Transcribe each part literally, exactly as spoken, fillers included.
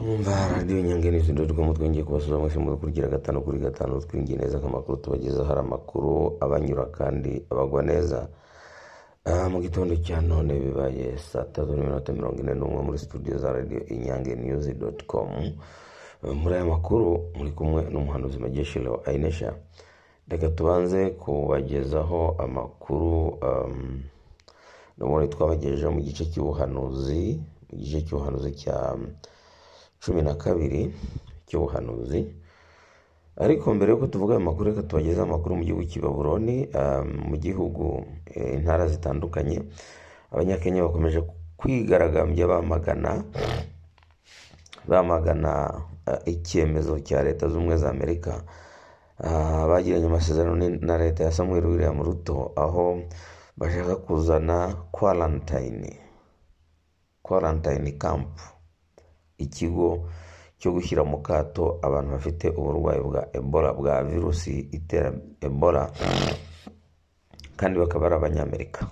Umva radiyo Inyange News dot com twongeye kubasuza mwese mu kurikira gatanu kuri gatanu twingiye neza kamakuru tubageza hari amakuru abanyura kandi abagwa neza. Uh, mu gitondo cya none bibaye saa tatu n'iminota mirongo ine n'umwe muri studio za radiyo Inyange News dot com. Uh, muri aya makuru muri kumwe n'umuhanuzi Majeshi Leo Ainesha. Reka tubanze kubagezaho amakuru um, n'ubundi twabagejeje mu gice cy'ubuhanuzi mu gice cy'ubuhanuzi cya cumi na kabiri cy'ubuhanuzi. Ariko mbere yuko tuvuga amakuru reka tubageza amakuru mu gihugu cy'i Babuloni. Um, mu gihugu e, intara zitandukanye abanyakenya bakomeje kwigaragambya bamagana bamagana uh, icyemezo cya leta z'ubumwe za Amerika uh, bagiranye amasezerano na leta ya Samuel William Ruto aho bashaka kuzana quarantine quarantine camp, ikigo cyo gushyira mu kato abantu bafite uburwayi bwa Ebola bwa virusi itera Ebola kandi bakaba ari abanyamerika.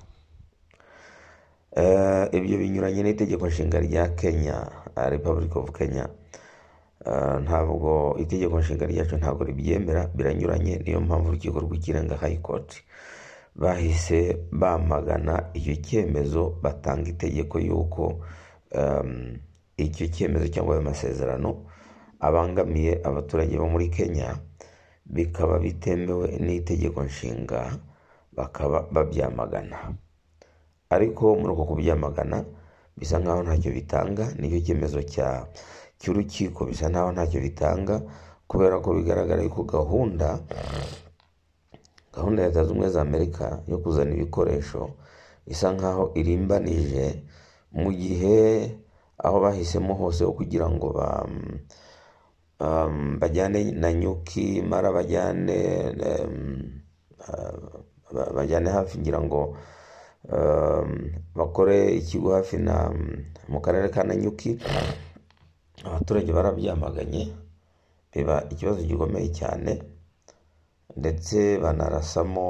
Uh, ibyo binyuranye n'itegeko nshinga rya Kenya, uh, Republic of Kenya. Uh, ntabwo itegeko nshinga ryacu ntabwo ribyemera, biranyuranye. Niyo mpamvu urukiko rw'ikirenga High Court bahise bamagana icyo cyemezo, batanga itegeko yuko um, icyo cyemezo cyangwa ayo masezerano abangamiye abaturage bo muri Kenya, bikaba bitemewe n'itegeko nshinga, bakaba babyamagana. Ariko muri uko kubyamagana bisa nkaho ntacyo bitanga, n'icyo cyemezo cya cy'urukiko bisa nkaho ntacyo bitanga, kubera ko bigaragara yuko gahunda gahunda ya Leta z'Ubumwe za Amerika yo kuzana ibikoresho isa nkaho irimbanije, mu gihe aho bahisemo hose ho kugira ngo ba um, bajyane na nyuki mara bajyane um, uh, bajyane hafi ngira ngo um, bakore ikigo hafi na mu karere ka Nanyuki. Abaturage barabyamaganye, biba ikibazo gikomeye cyane, ndetse banarasamo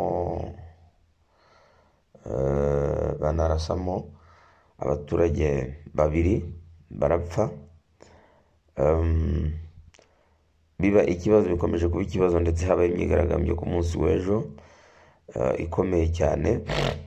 uh, banarasamo abaturage babiri barapfa. Um, biba ikibazo, bikomeje kuba ikibazo, ndetse habaye imyigaragambyo ku munsi w'ejo uh, ikomeye cyane.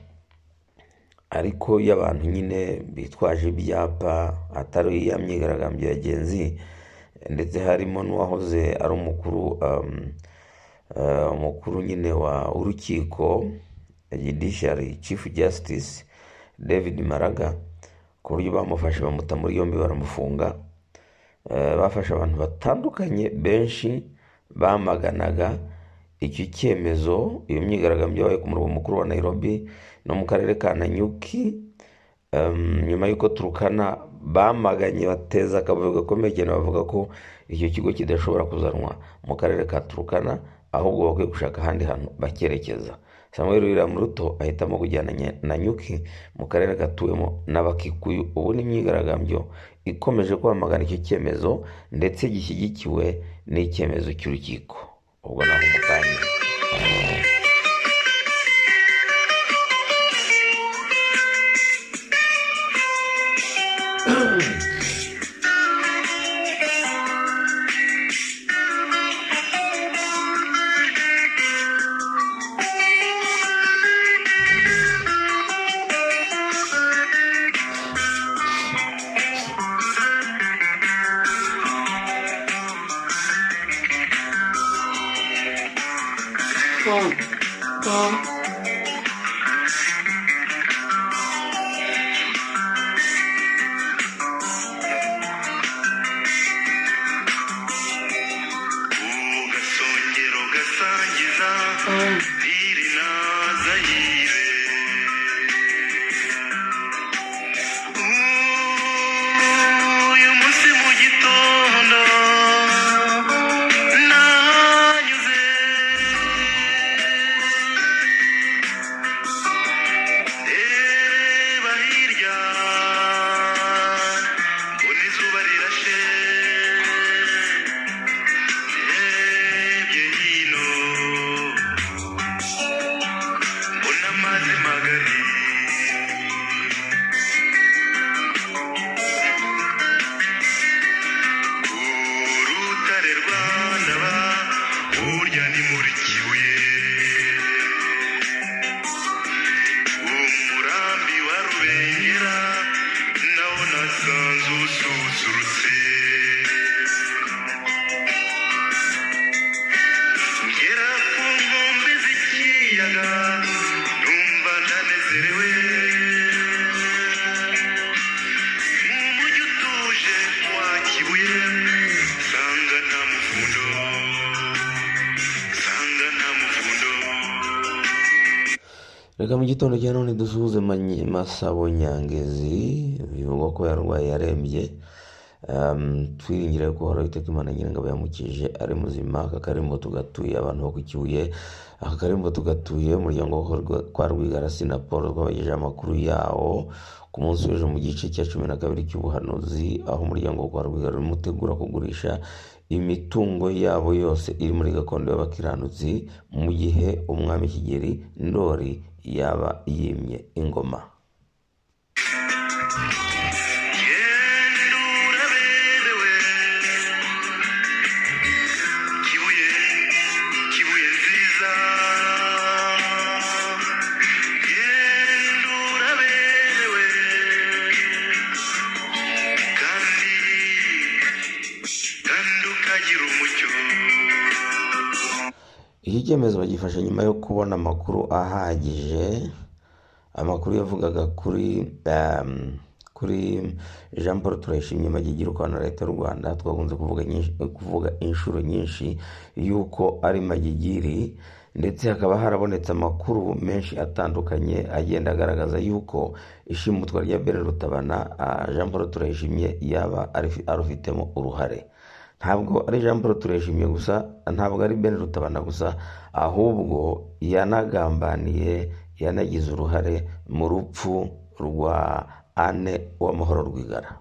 Ariko y'abantu nyine bitwaje ibyapa, atari ya myigaragambyo ya genzi, ndetse harimo n'uwahoze ari umukuru um, uh, umukuru nyine wa urukiko Judiciary Chief Justice David Maraga, ku buryo bamufashe bamuta muri yombi baramufunga. Uh, bafashe abantu batandukanye benshi bamaganaga icyo cyemezo, iyo myigaragambyo yabaye ku murwa mukuru wa Nairobi no mu karere ka Nanyuki. Um, nyuma yuko Turkana bamaganye bateza akavuyo gakomeye cyane, bavuga ko icyo kigo kidashobora kuzanwa mu karere ka Turkana, ahubwo bakwiye gushaka ahandi hantu bakerekeza. Samuel William Ruto ahitamo kujyana Nanyuki mu karere gatuwemo n'Abakikuyu. Ubu ni imyigaragambyo ikomeje kwamagana icyo cyemezo, ndetse gishyigikiwe n'icyemezo cy'urukiko. Ubwo naho mukanya reka mu gitondo cya none dusuhuze Manyi- Masabo Nyangezi bivugwa ko yarwaye yarembye. Um, twiringire ko hora iteka Imana Nyiringabo yamukije ari muzima. Aka karimbo tugatuye abantu bo ku Kibuye, aka karimbo tugatuye umuryango wo kwa Rwigara Sinapolo twabagejeje amakuru yawo ku munsi w'ejo mu gice cya cumi na kabiri cy'ubuhanuzi, aho umuryango wo kwa Rwigara urimo utegura kugurisha imitungo yabo yose iri muri gakondo y'abakiranutsi, mu gihe umwami Kigeli Ndori yaba yimye ingoma. Iki cyemezo bagifashe nyuma yo kubona amakuru ahagije, amakuru yavugaga kuri um, kuri Jean Paul Turayishimye Magigiri ukwana leta y'u Rwanda. Twakunze kuvuga nyinshi, kuvuga inshuro nyinshi yuko ari Magigiri, ndetse hakaba harabonetse amakuru menshi atandukanye agenda agaragaza yuko ishimutwa rya Bere Rutabana uh, Jean Paul Turayishimye yaba arufitemo uruhare. Ntabwo ari Jean Paul Turayishimye gusa, ntabwo ari Ben Rutabana gusa, ahubwo yanagambaniye, yanagize uruhare mu rupfu rwa Anne Uwamahoro Rwigara.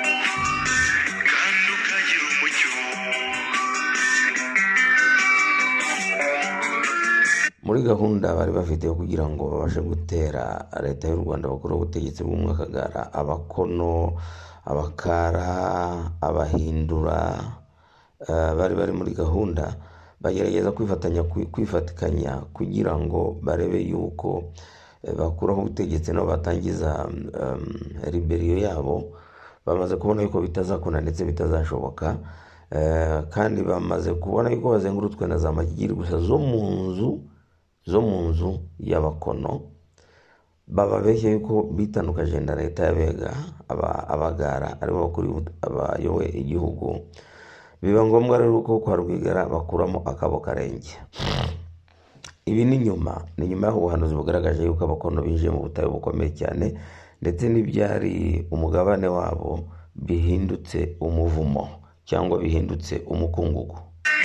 Muri gahunda bari bafite yo kugira ngo babashe gutera leta y'u Rwanda bakuru ubutegetsi bw'umwakagara, abakono, abakara, abahindura, Uh, bari bari muri gahunda bagerageza kwifatanya kwifatikanya kugira ngo barebe yuko uh, bakuraho ubutegetsi nabo batangiza um, rebellion yabo. Bamaze kubona yuko bitazakuna ndetse bitazashoboka, uh, kandi bamaze kubona yuko bazengurutswe na za Magigiri gusa zo mu nzu zo mu nzu y'abakono. Bababeshye yuko bitandukaje na leta y'Abega, aba abagara aribo bakuru abayoboye igihugu. Biba ngombwa rero ko kwa Rwigara bakuramo akabo karenge. Ibi ni nyuma ni nyuma y'aho ubuhanuzi bugaragaje yuko abakono binjiye mu butayu bukomeye cyane, ndetse n'ibyari umugabane wabo bihindutse umuvumo cyangwa bihindutse umukungugu.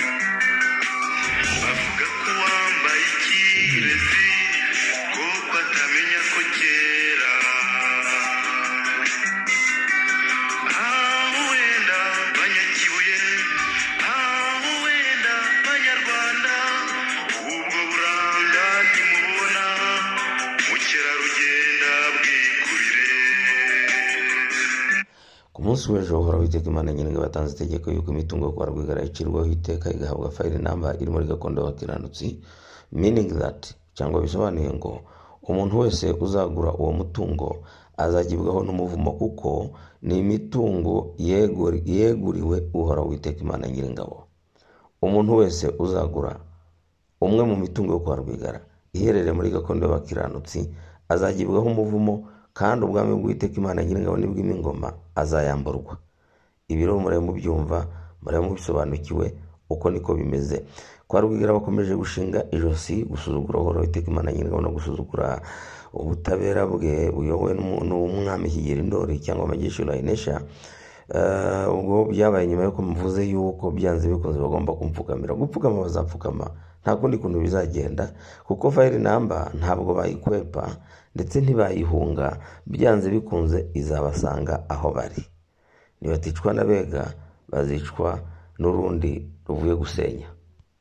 Ku munsi w'ejo Uhoraho Uwiteka Imana Nyiringabo batanze itegeko yuko imitungo yo kwa Rwigara icirwaho iteka igahabwa file number iri muri gakondo y'abakiranutsi, meaning that, cyangwa bisobanuye ngo umuntu wese uzagura uwo mutungo azagibwaho n'umuvumo, kuko ni imitungo yeguri, yeguriwe Uhoraho Uwiteka Imana Nyiringabo. Umuntu wese uzagura umwe mu mitungo yo kwa Rwigara iherereye muri gakondo y'abakiranutsi azagibwaho umuvumo, kandi ubwami bw'Uwiteka Imana Nyiringabo nibw'ima ingoma azayamburwa. Ibi rero murebe mubyumva, murebe mubisobanukiwe, uko niko bimeze. Kwa Rwigara bakomeje gushinga ijosi, gusuzugura Uhoraho Uwiteka Imana Nyiringabo no gusuzugura ubutabera bwe buyobowe n'umwami Kigeli Ndori cyangwa Magisha Urayinesha. Uh, ubwo byabaye nyuma yuko mvuze yuko byanze bikunze bagomba kumpfukamira. Gupfukama bazapfukama, nta kundi kuntu bizagenda, kuko file number ntabwo bayikwepa ndetse ntibayihunga. Byanze bikunze izabasanga aho bari. Nibaticwa n'Abega bazicwa n'urundi ruvuye gusenya.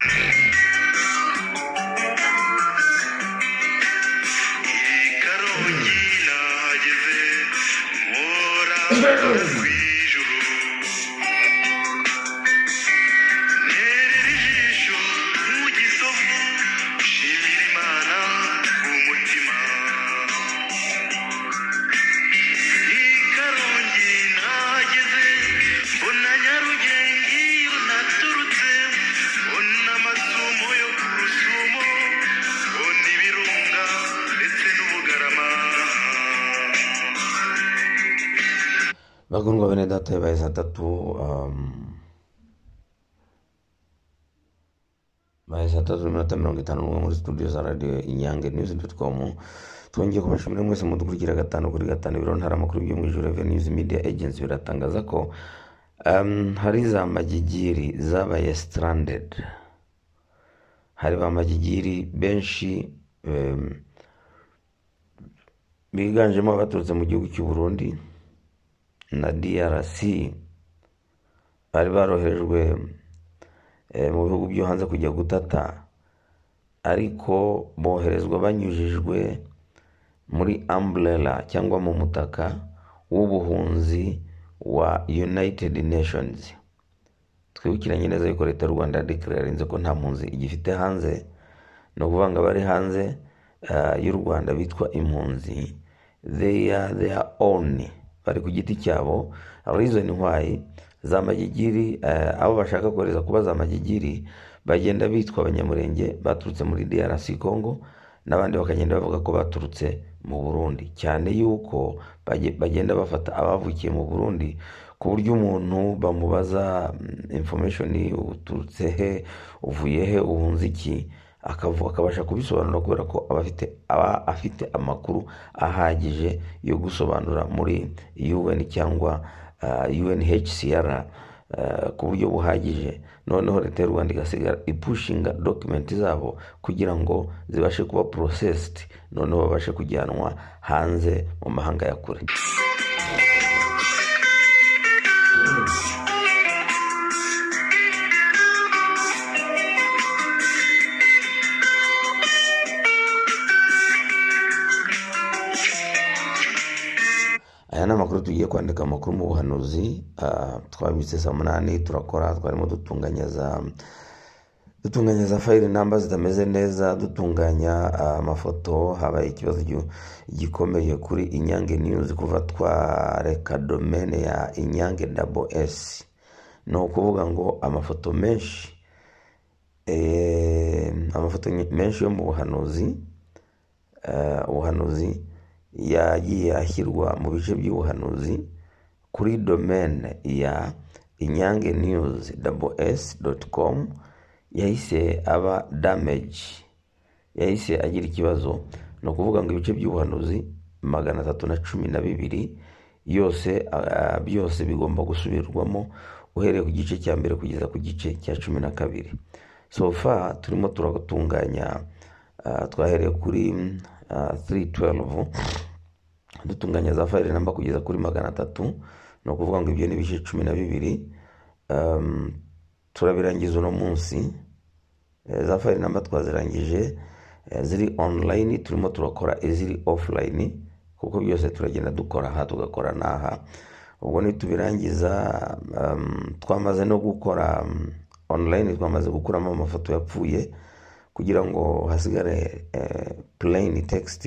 Bakundwa bene data yabaye saa tatu, um, baye saa tatu n'iminota mirongo itanu n'umwe muri studio za radio inyange news dot com. Twongeye kubashimira mwese mudukurikira gatanu kuri gatanu. Ibiro ntaramakuru byo mu ijoro Revenue News Media Agency biratangaza ko um, hari za magigiri zabaye stranded. Hari ba magigiri benshi um, biganjemo abaturutse mu gihugu cy'u Burundi na D R C, bari baroherejwe e, mu bihugu byo hanze kujya gutata, ariko boherezwa banyujijwe muri umbrella cyangwa mu mutaka w'ubuhunzi wa United Nations. Twibukiranye neza yuko leta y'u Rwanda declarinze ko nta mpunzi igifite hanze, no kuvanga bari hanze uh, y'u Rwanda bitwa impunzi. They are their own, bari ku giti cyabo. Reason why za magigiri uh, abo bashaka kohereza kuba za magigiri bagenda bitwa abanyamurenge baturutse muri D R C Congo, n'abandi bakagenda bavuga ko baturutse mu Burundi, cyane yuko bagenda bafata abavukiye mu Burundi ku buryo umuntu bamubaza information uturutse he, uvuye he, uhunze iki, akavuga akabasha kubisobanura kubera ko abafite aba afite amakuru ahagije yo gusobanura muri U N cyangwa uh, U N H C R uh, ku buryo buhagije. Noneho leta y'u Rwanda igasigara ipushinga document zabo kugira ngo zibashe kuba processed, noneho babashe kujyanwa hanze mu mahanga ya kure. Aya ni amakuru tugiye kwandika, amakuru mu buhanuzi. Uh, twabitse saa munani turakora, twarimo dutunganya za dutunganya za file number zitameze neza, dutunganya amafoto. Uh, habaye ikibazo gikomeye kuri Inyange News kuva twareka domain ya Inyange double S. No kuvuga ngo amafoto menshi eh amafoto menshi yo mu buhanuzi uh, ubuhanuzi yagiye ashyirwa mu bice by'ubuhanuzi kuri domain ya inyange news double s dot com. Yahise aba damage, yahise agira ikibazo. No kuvuga ngo ibice by'ubuhanuzi magana atatu na cumi na bibiri yose uh, byose bigomba gusubirwamo uhereye ku gice cya mbere kugeza ku gice cya cumi na kabiri. So far turimo turatunganya uh, twahereye kuri uh, three twelve dutunganya za file number kugeza kuri magana atatu. No kuvuga ngo ibyo ni bice cumi na bibiri. Um, turabirangiza uno munsi. E, za file number twazirangije, e, ziri online, turimo turakora iziri offline kuko byose turagenda dukora aha tugakora naha. Ubwo ni tubirangiza um, twamaze no gukora um, online, twamaze gukuramo amafoto yapfuye kugira ngo hasigare e, plain text.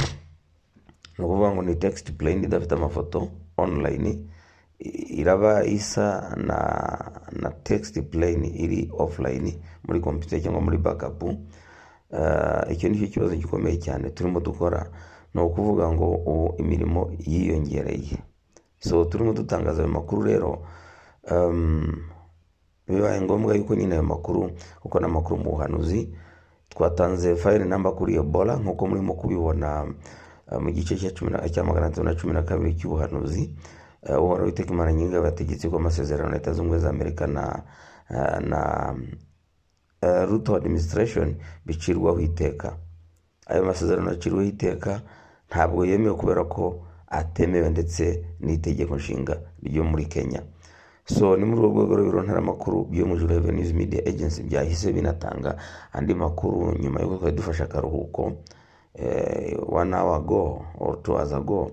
No kuvuga ngo ni text plain idafite amafoto. Online iraba isa na na text plain iri offline muri computer cyangwa muri backup. Uh, icyo ni cyo kibazo gikomeye cyane turimo dukora. No kuvuga ngo ubu imirimo yiyongereye, so turimo dutangaza ayo makuru rero. Um, bibaye ngombwa yuko nyine ayo makuru uko na makuru mu buhanuzi twatanze file number kuri Ebola nkuko murimo kubibona uh, mu gice cya cya magana atatu na cumi na kabiri cy'ubuhanuzi. Uh, Uhoraho Uwiteka Imana nyinga bategetse ko amasezerano Leta z'Ubumwe za Amerika na uh, na uh, Ruto administration bicirwaho iteka. Ayo masezerano acirwaho iteka ntabwo yemewe kubera ko atemewe ndetse n'itegeko nshinga ryo muri Kenya. So ni muri urwo rwego rero ntaramakuru byo mu Revenue News Media Agency byahise binatanga andi makuru nyuma yuko twari dufasha akaruhuko eh, one hour ago or two hours ago,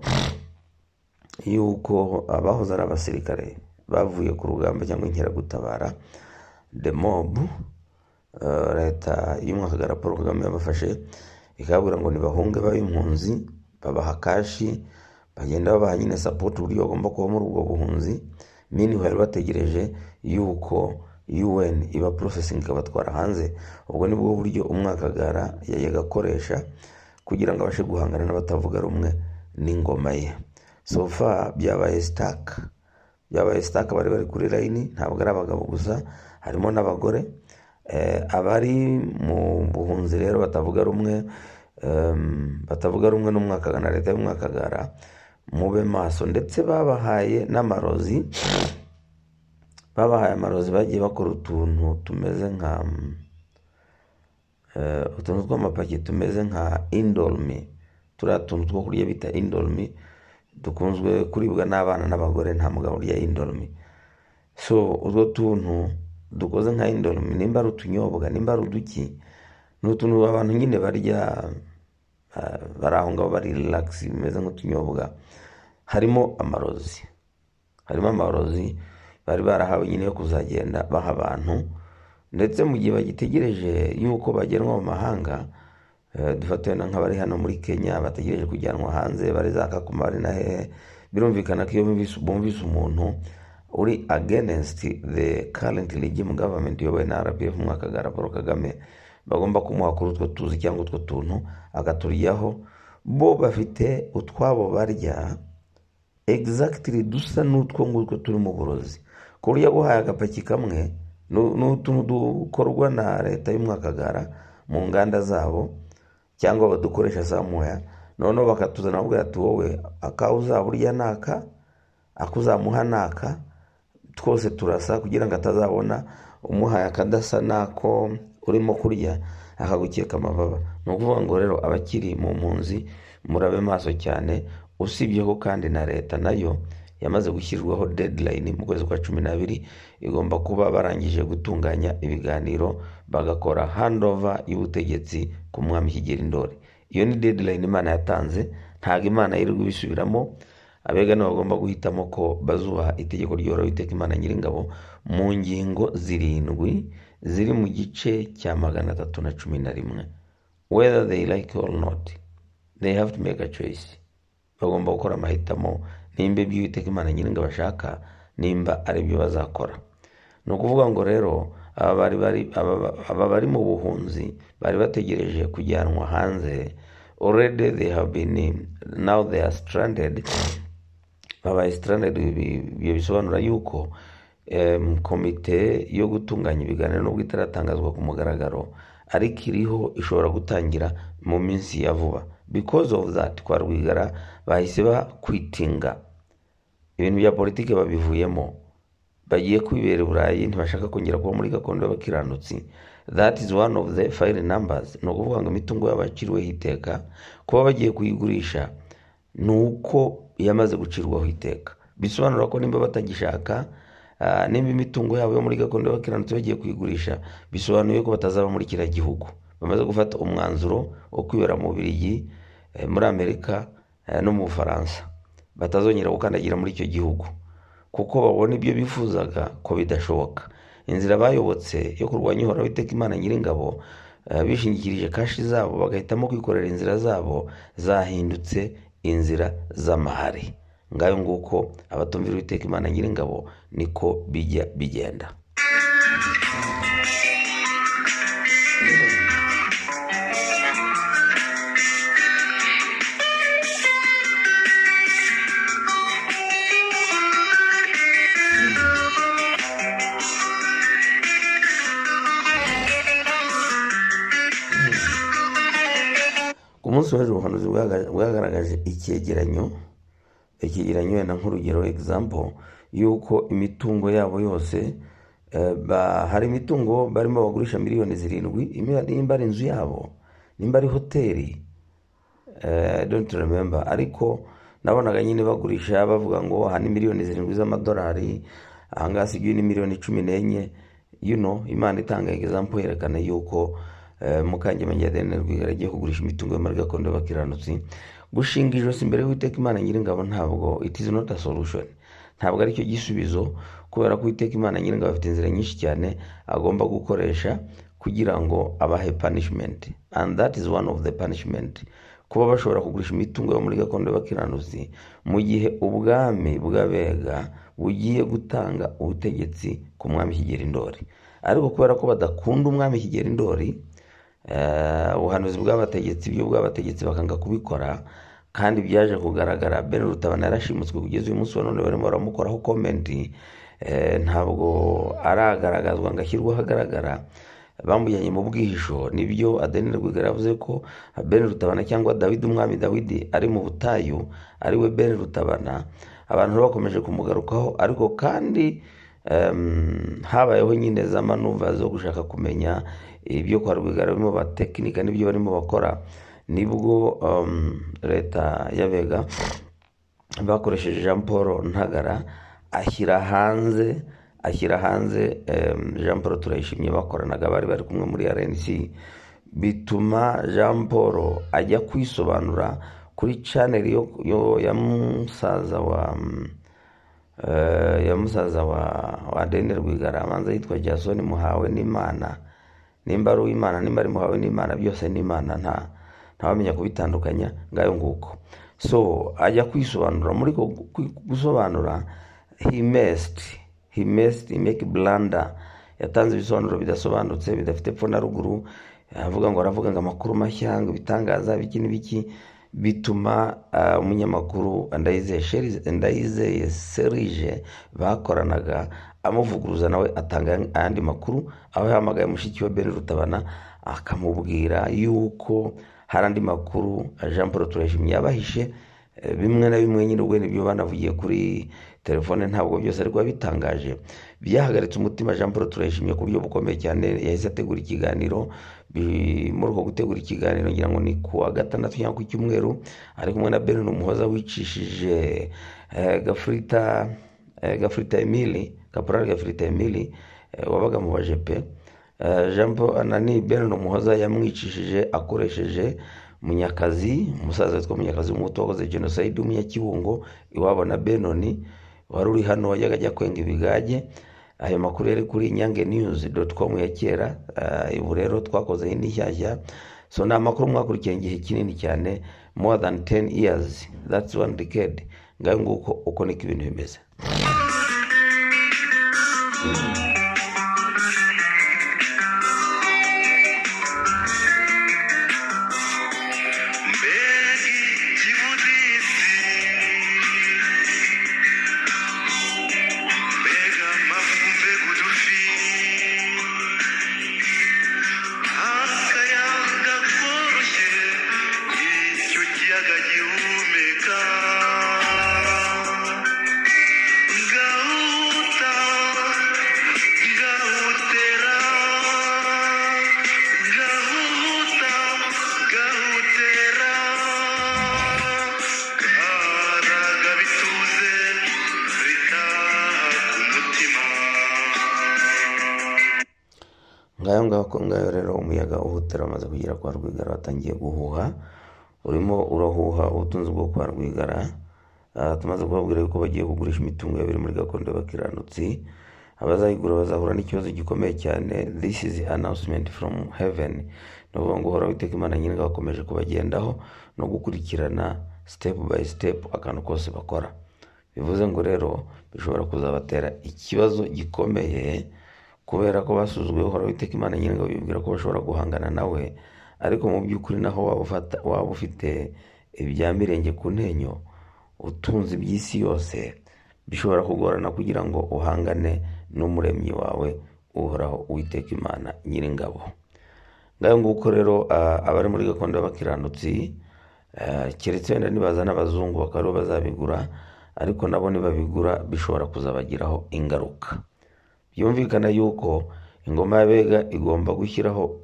yuko abahoze ari abasirikare bavuye ku rugamba cyangwa inkeragutabara the mob, uh, leta y'umwaka Paul Kagame yabafashe ikabura ngo nibahunge bayimpunzi, babaha kashi, bagenda babaha nyine support uburyo bagomba kuba muri ubwo buhunzi. Mini bari bategereje yuko U N iba processing ikabatwara hanze. Ubwo nibwo buryo umwakagara yagakoresha kugira ngo abashe guhangana n'abatavuga rumwe n'ingoma ye. So far byabaye stuck, byabaye stuck bari bari kuri line. Ntabwo ari abagabo gusa, harimo n'abagore. Eh, abari mu buhunzi rero batavuga rumwe em, batavuga rumwe n'umwaka na leta y'umwakagara, mube maso. Ndetse babahaye n'amarozi, babahaye amarozi, bagiye bakora utuntu tumeze nka eh, utuntu tw'amapaki tumeze nka indolmi, turiya tuntu two kurya bita indolmi, dukunzwe kuribwa n'abana n'abagore, nta mugabo urya indolmi. So utwo tuntu dukoze nka indolmi, nimba ari utunyobwa, nimba ari uduki, ni utuntu abantu nyine barya, uh, bari aho ngaho bari relax, bimeze nk'utunyobwa. Harimo amarozi, harimo amarozi bari barahawe nyine yo kuzagenda baha abantu. Ndetse mu gihe bagitegereje yuko bagenwa mu mahanga, uh, dufatiwe na nk'abari hano muri Kenya bategereje kujyanwa hanze, bari za Kakuma, bari na hehe, birumvikana ko iyo bumvise bumvise umuntu uri against the current regime government yobowe na R P F Mwakagara Paul Kagame, bagomba kumuha kuri utwo tuzi cyangwa utwo tuntu akaturyaho. Bo bafite utwabo barya exactly dusa n'utwo ngutwo turi mu burozi, ku buryo guhaye agapaki kamwe n'utuntu dukorwa na leta y'umwakagara mu nganda zabo cyangwa badukoresha samuya, noneho bakatuzana bakubwira ati wowe akawe uzaburya naka, akuzamuha naka, twose turasa, kugira ngo atazabona umuhaye akadasa nako urimo kurya akagukeka amababa. Ni ukuvuga ngo rero abakiri mu mpunzi murabe maso cyane, usibye ko kandi na leta nayo yamaze gushyirwaho deadline mu kwezi kwa cumi n'abiri, igomba kuba barangije gutunganya ibiganiro bagakora handover y'ubutegetsi ku mwami Kigeli Ndoli. Iyo ni deadline Imana yatanze, ntago Imana yirirwa ibisubiramo. Abega nabo bagomba guhitamo ko bazubaha itegeko ry'Uhoraho Uwiteka Imana Nyiringabo mu ngingo zirindwi ziri mu gice cya magana atatu na cumi na rimwe. Whether they like or not, they have to make a choice. Bagomba gukora amahitamo nimba ibyo Uwiteka Imana Nyiringabo bashaka, nimba ari byo bazakora. Ni ukuvuga ngo rero aba bari bari aba bari mu buhunzi bari bategereje kujyanwa hanze. Already they have been, now they are stranded. Baba stranded. Ibyo bisobanura yuko um, komite yo gutunganya ibiganiro nubwo itaratangazwa ku mugaragaro, ariko iriho ishobora gutangira mu minsi ya vuba. Because of that, kwa Rwigara bahise bakwitinga ibintu bya politike, babivuyemo, bagiye kwibera Burayi, ntibashaka kongera kuba muri gakondo y'abakiranutsi. That is one of the file numbers. No kuvuga ngo imitungo y'abaciriweho iteka kuba bagiye kuyigurisha nuko yamaze gucirwaho iteka. Bisobanura ko nimba batagishaka, uh, nimba imitungo yabo yo muri gakondo y'abakiranutsi bagiye kuyigurisha, bisobanuye ko batazaba muri kira gihugu. Bamaze gufata umwanzuro wo kwibera mu Bubiligi, eh, muri Amerika, eh, no mu Bufaransa, batazongera gukandagira muri icyo gihugu, kuko babona ibyo bifuzaga ko bidashoboka. Inzira bayobotse yo kurwanya Uhoraho Uwiteka Imana Nyiringabo, uh, bishingikirije kashi zabo, bagahitamo kwikorera inzira zabo, zahindutse inzira z'amahari. Ngayo nguko abatumvira Uwiteka Imana Nyiringabo niko bijya bigenda. Umunsi w'ejo ubuhanuzi bwagaragaje icyegeranyo icyegeranyo wenda nk'urugero example yuko imitungo yabo yose, uh, ba, hari imitungo barimo bagurisha miliyoni zirindwi, nimba ari inzu yabo, nimba ari hoteli, uh, I don't remember, ariko nabonaga nyine bagurisha bavuga ngo hani miliyoni zirindwi z'amadolari, ahangaha sigiye ni miliyoni cumi n'enye. You know, Imana itanga example yerekana yuko Uh, Mukangemanyi Adeline Rwigara agiye kugurisha imitungo y'amari gakondo y'abakiranutsi. Gushinga ijosi imbere y'Uwiteka Imana Nyiringabo ntabwo, it is not a solution, ntabwo ari cyo gisubizo, kubera ko Uwiteka Imana Nyiringabo afite inzira nyinshi cyane agomba gukoresha kugira ngo abahe punishment, and that is one of the punishment. Kuba bashobora kugurisha imitungo yo muri gakondo y'abakiranutsi mu gihe ubwami bw'Abega bugiye gutanga ubutegetsi ku mwami Kigeli Ndoli, ariko kubera ko badakunda umwami Kigeli Ndoli, ubuhanuzi uh, bw'abategetsi byo bw'abategetsi bakanga kubikora, kandi byaje kugaragara. Ben Rutabana yarashimutswe kugeza uyu munsi wa none barimo baramukoraho comment, eh, ntabwo aragaragazwa ngo ashyirwe ahagaragara. bamujyanye mu bwihisho. Nibyo Adeline Rwigara yavuze ko Ben Rutabana cyangwa Dawidi umwami Dawidi ari mu butayu ari we Ben Rutabana. Abantu bakomeje kumugarukaho, ariko kandi um, habayeho nyine za manuva zo gushaka kumenya ibyo kwa Rwigara barimo batekinika n'ibyo barimo bakora. Nibwo um, leta y'Abega bakoresheje Jean Paul Ntagara ashyira hanze ashyira hanze um, Jean Paul Turayishimye bakoranaga, bari bari kumwe muri R N C, bituma Jean Paul ajya kwisobanura kuri channel yo, yo ya musaza wa uh, ya musaza wa wa Adeline Rwigara amanza yitwa Jason Muhawe n'Imana. Nimba ari Imana nimba ari Muhawe n'Imana, byose n'Imana, nta ntawamenya kubitandukanya ngayo nguko. So ajya kwisobanura, muri ko gusobanura he messed he messed he make blunder, yatanze ibisobanuro bidasobanutse bidafite pfo na ruguru. Avuga ngo aravuga ngo amakuru mashya, ngo bitangaza biki n'ibiki, bituma uh, umunyamakuru Ndayizeye Serge bakoranaga amuvuguruza, nawe atanga andi makuru, aho yahamagaye mushiki wa Ben Rutabana akamubwira yuko hari andi makuru Jean Paul Turayishimye yabahishe. Bimwe na bimwe nyine ubwo nibyo banavugiye kuri telefone, ntabwo byose ariko bitangaje. Byahagaritse umutima Jean Paul Turayishimye ku buryo bukomeye cyane. Yahise ategura ikiganiro, muri uko gutegura ikiganiro ngira ngo ni ku wa gatandatu cyangwa ku cyumweru, ari kumwe na Ben Umuhoza wicishije eh, Gafrita eh, Gafrita Emile, Caporal Gafrita Emile eh, wabaga mu bajepe. Uh, Jean Paul Anani Ben Umuhoza yamwicishije akoresheje Munyakazi, umusaza witwa Munyakazi umuto wakoze genocide w'Umunyakibungo iwabo na Benoni, wari uri hano wajyaga ajya kwenga ibigage. Ayo makuru yari kuri nyange news dot com ya kera. Uh, ubu rero twakoze indi nshyashya, so ni amakuru mwakurikiye igihe kinini cyane, more than ten years, that's one decade. Ngayo nguko uko niko ibintu bimeze. Ngayo ngaho ngayo rero umuyaga uhutera amaze kugera kwa Rwigara, watangiye guhuha, urimo urahuha ubutunzi bwo kwa Rwigara. Uh, tumaze kubabwira yuko bagiye kugurisha imitungo yabiri muri gakondo y'abakiranutsi. Abazayigura bazahura n'ikibazo gikomeye cyane. This is announcement from heaven. Nuvuga ngo hora witeka Imana nyine gakomeje kubagendaho no gukurikirana step by step akantu kose bakora. Bivuze ngo rero bishobora kuzabatera ikibazo gikomeye, kubera ko basuzugwe hora witeka Imana nyine ngo bibwira ko bashobora guhangana nawe, ariko mu by'ukuri naho wabufata waba ufite ibya mirenge ku ntenyo, utunzi by'isi yose, bishobora kugorana kugira ngo uhangane n'umuremyi wawe uhoraho Uwiteka Imana Nyiringabo. Ngayo nguko rero uh, abari muri gakondo y'abakiranutsi, uh, keretse wenda nibaza n'abazungu bakaba bazabigura, ariko nabo nibabigura bishobora kuzabagiraho ingaruka. Byumvikana yuko ingoma y'Abega igomba gushyiraho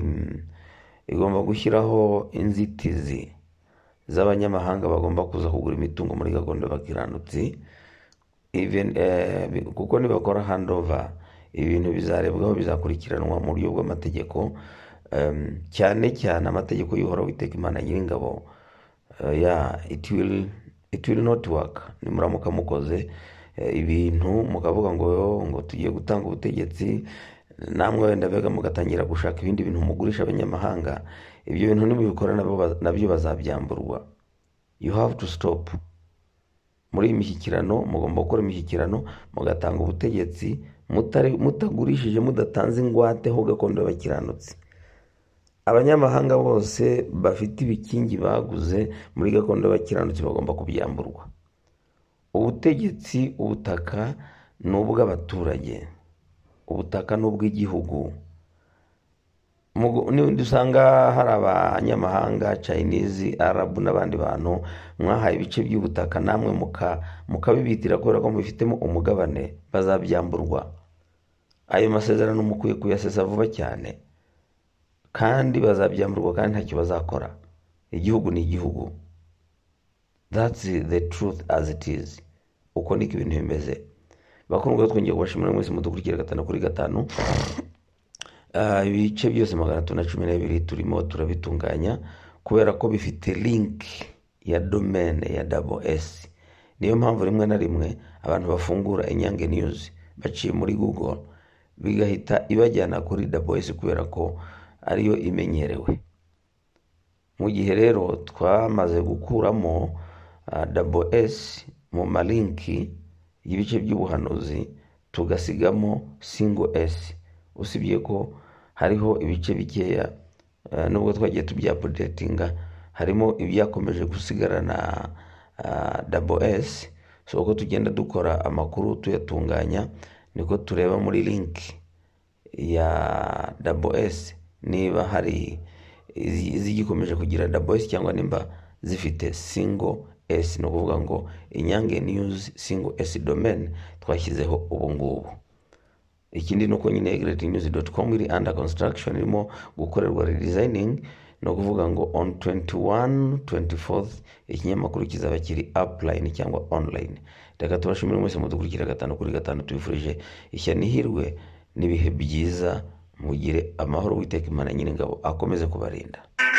igomba gushyiraho inzitizi z'abanyamahanga bagomba kuza kugura imitungo muri gakondo y'abakiranutsi. Even eh, kuko nibakora handover, ibintu bizarebwaho, bizakurikiranwa mu buryo bw'amategeko, um, cyane cyane amategeko y'uhoraho Uwiteka Imana Nyiringabo. Uh, yeah, it will it will not work nimuramuka mukoze uh, ibintu mukavuga ngo ngo tugiye gutanga ubutegetsi, namwe wenda Abega mugatangira gushaka ibindi bintu mugurisha abanyamahanga. Ibyo bintu nimubikora nabyo nabyo bazabyamburwa. You have to stop. Muri imishyikirano mugomba gukora imishyikirano, mugatanga ubutegetsi mutari mutagurishije, mudatanze ingwate ho gakondo y'abakiranutsi. Abanyamahanga bose bafite ibikingi baguze muri gakondo y'abakiranutsi bagomba kubyamburwa. Ubutegetsi, ubutaka n'ubw'abaturage, ubutaka n'ubw'igihugu, dusanga hari abanyamahanga Chinese, Arab n'abandi bantu mwahaye ibice by'ubutaka namwe mukabibitira kubera ko mubifitemo umugabane, bazabyamburwa. Ayo masezerano mukwiye kuyasesa vuba cyane, kandi bazabyamburwa kandi ntacyo bazakora. Igihugu ni igihugu. That's the truth as it is. Uko niko ibintu bimeze. Bakundwa, twongeye kubashimira mwese mudukurikira gatanu kuri gatanu. Uh, ibice byose magana atatu na cumi na bibiri turimo turabitunganya kubera ko bifite link ya domain ya double S. Niyo mpamvu rimwe na rimwe abantu bafungura Inyange News baciye muri Google bigahita ibajyana kuri double S kubera ko ariyo imenyerewe. Mu gihe rero twamaze gukuramo uh, double S mu malinki y'ibice by'ubuhanuzi tugasigamo single S, usibye ko hariho ibice bikeya uh, nubwo twagiye tubya-updatinga, harimo ibyakomeje gusigarana uh, double S. So uko tugenda dukora amakuru tuyatunganya, niko tureba muri link ya double S niba hari izigikomeje kugira double S cyangwa nimba zifite single S. No kuvuga ngo Inyange News single S domain twashyizeho ubu ngubu. Ikindi nuko nyine great news dot com iri under construction, irimo gukorerwa redesigning. No kuvuga ngo on twenty-one twenty-fourth ikinyamakuru kizaba kiri upline cyangwa online. Reka tubashimire mwese mudukurikira gatanu kuri gatanu, tubifurije ishya n'ihirwe n'ibihe byiza, mugire amahoro. Uwiteka Imana nyine ngabo akomeze kubarinda.